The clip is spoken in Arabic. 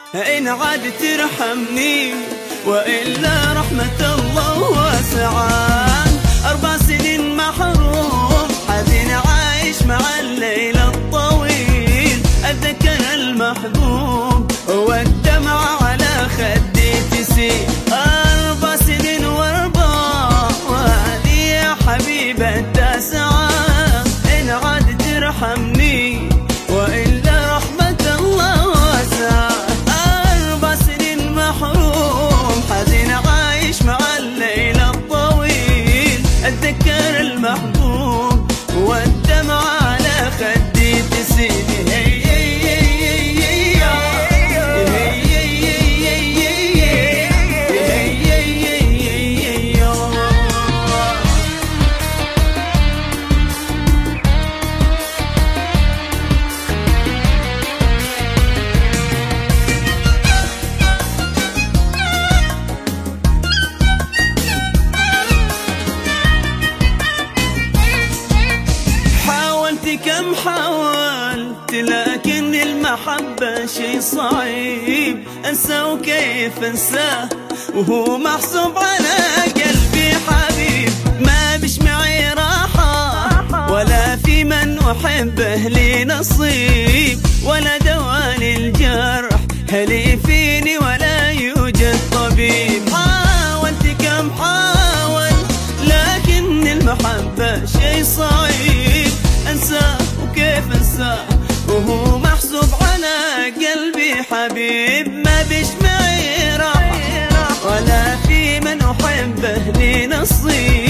إن عاد ترحمني وإلا رحمة الله واسعة. 4 سنين محروم حزين عايش مع الليل الطويل، أتذكر المحبوب والدمعة على خدي تسيل. 4 سنين واربع وهذه يا حبيبة 9. إن عاد ترحمني وإلا رحمة الله واسعة. 4 سنين محروم حزين عايش مع الليل الطويل، أتذكر المحبوب والدمعة على خدي تسيل. كم حاولت لكن المحبة شي صعيب، أنسى وكيف أنساه وهو محسوب على قلبي حبيب. ما بش معي راحة ولا في من أحبه لي نصيب، ولا دواني الجرح هلي فيني ولا يوجد طبيب. حاولت كم حاول لكن المحبة شي صعيب، أنساه وكيف أنساه وهو محسوب على قلبي حبيب. ما بيش معي راحة ولا في من أحبه لي نصيب،